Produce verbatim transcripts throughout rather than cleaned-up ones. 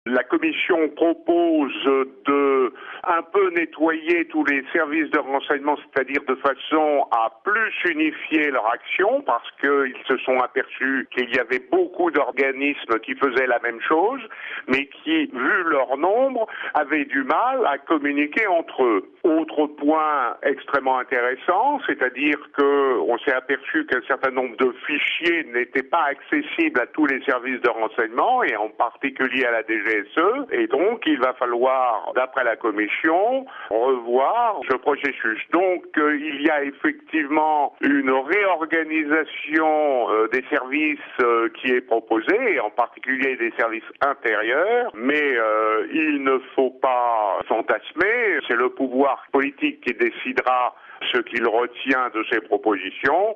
La Commission propose de un peu nettoyer tous les services de renseignement, c'est-à-dire de façon à plus unifier leur action, parce qu'ils se sont aperçus qu'il y avait beaucoup d'organismes qui faisaient la même chose, mais qui, vu leur nombre, avaient du mal à communiquer entre eux. Autre point extrêmement intéressant, c'est-à-dire qu'on s'est aperçu qu'un certain nombre de fichiers n'étaient pas accessibles à tous les services de renseignement, et en particulier à la D G S E, et donc il va falloir, d'après la Commission, revoir ce processus. Donc euh, il y a effectivement une réorganisation euh, des services euh, qui est proposée, et en particulier des services intérieurs, mais euh, il ne faut pas fantasmer, c'est le pouvoir politique qui décidera ce qu'il retient de ces propositions,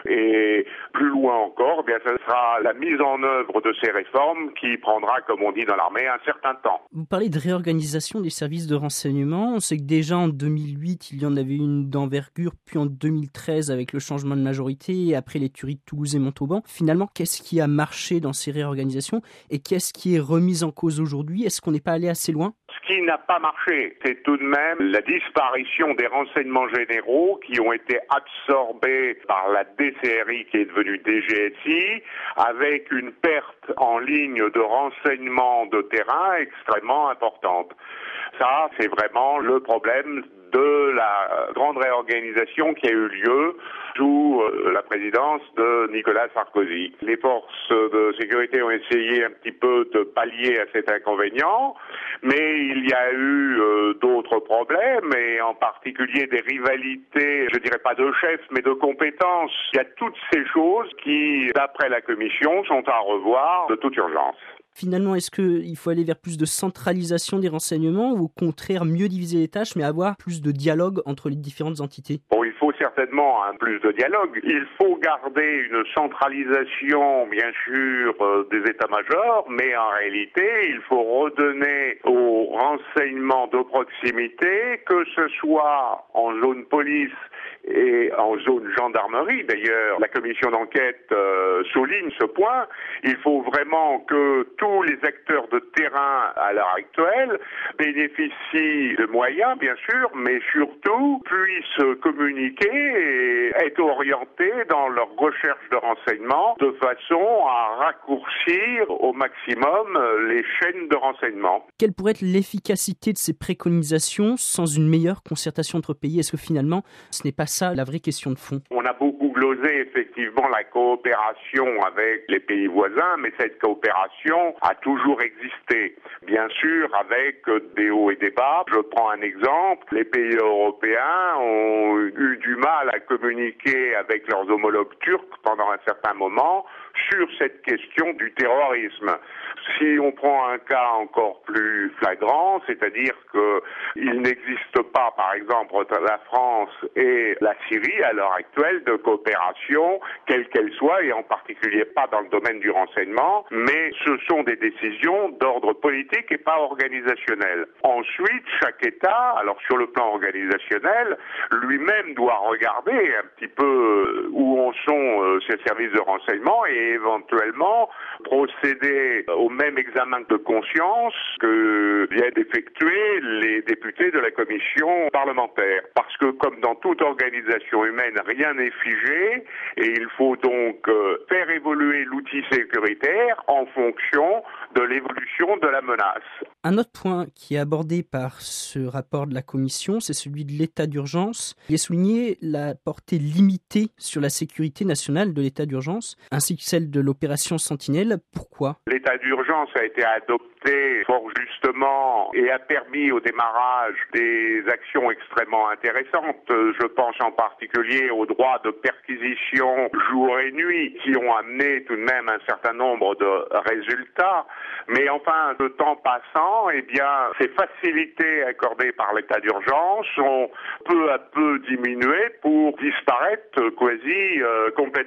et plus loin encore, eh bien, ce sera la mise en œuvre de ces réformes qui prendra, comme on dit dans l'armée, un certain temps. Vous parlez de réorganisation des services de renseignement. On sait que déjà en deux mille huit, il y en avait une d'envergure, puis en deux mille treize avec le changement de majorité, et après les tueries de Toulouse et Montauban. Finalement, qu'est-ce qui a marché dans ces réorganisations et qu'est-ce qui est remis en cause aujourd'hui? Est-ce qu'on n'est pas allé assez loin? Ce qui n'a pas marché, c'est tout de même la disparition des renseignements généraux qui ont été absorbés par la D C R I qui est devenue D G S I, avec une perte en ligne de renseignements de terrain extrêmement importante. Ça, c'est vraiment le problème de la grande réorganisation qui a eu lieu sous la présidence de Nicolas Sarkozy. Les forces de sécurité ont essayé un petit peu de pallier à cet inconvénient, mais il y a eu euh, d'autres problèmes, et en particulier des rivalités, je dirais pas de chefs, mais de compétences. Il y a toutes ces choses qui, d'après la Commission, sont à revoir de toute urgence. Finalement, est-ce qu'il faut aller vers plus de centralisation des renseignements ou au contraire mieux diviser les tâches mais avoir plus de dialogue entre les différentes entités? Bon, il faut certainement un plus de dialogue. Il faut garder une centralisation, bien sûr, euh, des états-majors, mais en réalité, il faut redonner aux renseignements de proximité, que ce soit en zone police et en zone gendarmerie. D'ailleurs, la commission d'enquête euh, souligne ce point. Il faut vraiment que tous les acteurs de terrain à l'heure actuelle bénéficient de moyens, bien sûr, mais surtout puissent communiquer et être orientés dans leur recherche de renseignements de façon à raccourcir au maximum les chaînes de renseignement. Quelle pourrait être l'efficacité de ces préconisations sans une meilleure concertation entre pays? Est-ce que finalement, ce n'est pas ça la vraie question de fond? On a beaucoup glosé effectivement la coopération avec les pays voisins, mais cette coopération a toujours existé. Bien sûr, avec des hauts et des bas. Je prends un exemple. Les pays européens ont eu du mal à communiquer avec leurs homologues turcs pendant un certain moment sur cette question du terrorisme. Si on prend un cas encore plus flagrant, c'est-à-dire qu'il n'existe pas, par exemple, entre la France et la Syrie à l'heure actuelle de coopération, quelle qu'elle soit, et en particulier pas dans le domaine du renseignement, mais ce sont des décisions d'ordre politique et pas organisationnel. Ensuite, chaque État, alors sur le plan organisationnel, lui-même doit regarder un petit peu où en sont ses services de renseignement et éventuellement procéder au même examen de conscience que viennent effectuer les députés de la commission parlementaire. Parce que comme dans toute organisation humaine, rien n'est figé et il faut donc faire évoluer l'outil sécuritaire en fonction de l'évolution de la menace. Un autre point qui est abordé par ce rapport de la Commission, c'est celui de l'état d'urgence. Il est souligné la portée limitée sur la sécurité nationale de l'état d'urgence, ainsi que celle de l'opération Sentinelle. Pourquoi? L'état d'urgence a été adopté fort justement et a permis au démarrage des actions extrêmement intéressantes. Je pense en particulier aux droits de perquisition jour et nuit qui ont amené tout de même un certain nombre de résultats. Mais enfin, le temps passant, eh bien, ces facilités accordées par l'état d'urgence ont peu à peu diminué pour disparaître quasi euh, complètement.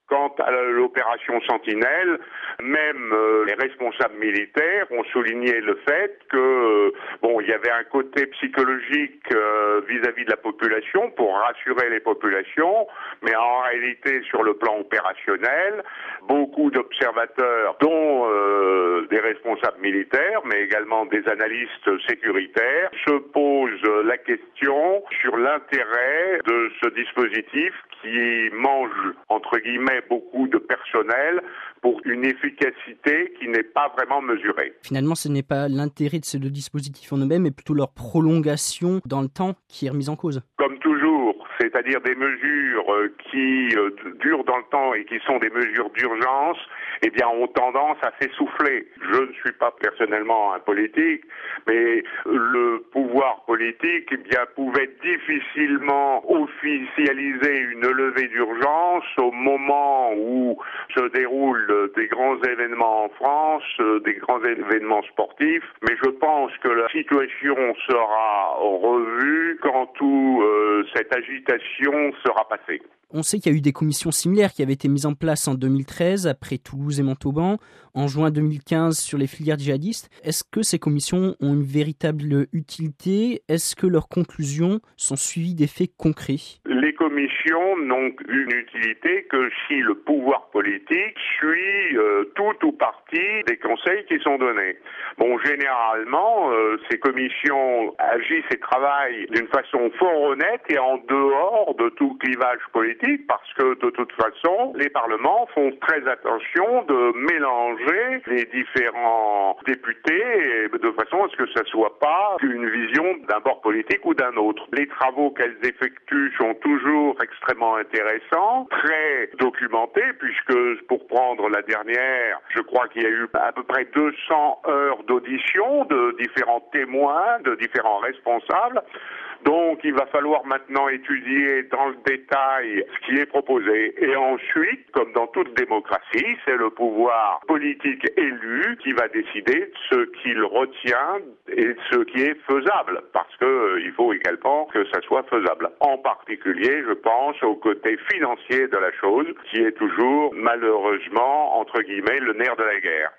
Quant à l'opération Sentinelle, même euh, les responsables militaires ont souligné le fait que euh, bon, il y avait un côté psychologique euh, vis-à-vis de la population pour rassurer les populations, mais en réalité, sur le plan opérationnel, beaucoup d'observateurs, dont euh, des responsables militaires, mais également des analystes sécuritaires, se posent la question sur l'intérêt de ce dispositif qui mange, entre guillemets, beaucoup de personnel pour une efficacité qui n'est pas vraiment mesurée. Finalement, ce n'est pas l'intérêt de ces deux dispositifs en eux-mêmes, mais plutôt leur prolongation dans le temps qui est remise en cause. Comme toujours, c'est-à-dire des mesures qui euh, durent dans le temps et qui sont des mesures d'urgence, eh bien, ont tendance à s'essouffler. Je ne suis pas personnellement un politique, mais le pouvoir politique, eh bien, pouvait difficilement officialiser une levée d'urgence au moment où se déroulent des grands événements en France, des grands événements sportifs. Mais je pense que la situation sera revue quand tout euh, cette agitation sera passée. On sait qu'il y a eu des commissions similaires qui avaient été mises en place en deux mille treize, après Toulouse et Montauban, en juin deux mille quinze sur les filières djihadistes. Est-ce que ces commissions ont une véritable utilité ? Est-ce que leurs conclusions sont suivies d'effets concrets ? Les commissions n'ont une utilité que si le pouvoir politique suit euh, tout ou partie des conseils qui sont donnés. Bon, généralement, euh, ces commissions agissent et travaillent d'une façon fort honnête et en dehors de tout clivage politique, parce que de toute façon, les parlements font très attention de mélanger les différents députés de façon à ce que ça soit pas une vision d'un bord politique ou d'un autre. Les travaux qu'elles effectuent sont toujours extrêmement intéressants, très documentés, puisque pour prendre la dernière, je crois qu'il y a eu à peu près deux cents heures d'audition de différents témoins, de différents responsables. Donc, il va falloir maintenant étudier dans le détail ce qui est proposé. Et ensuite, comme dans toute démocratie, c'est le pouvoir politique élu qui va décider de ce qu'il retient et de ce qui est faisable. Parce que euh, il faut également que ça soit faisable. En particulier, je pense au côté financier de la chose, qui est toujours, malheureusement, entre guillemets, le nerf de la guerre.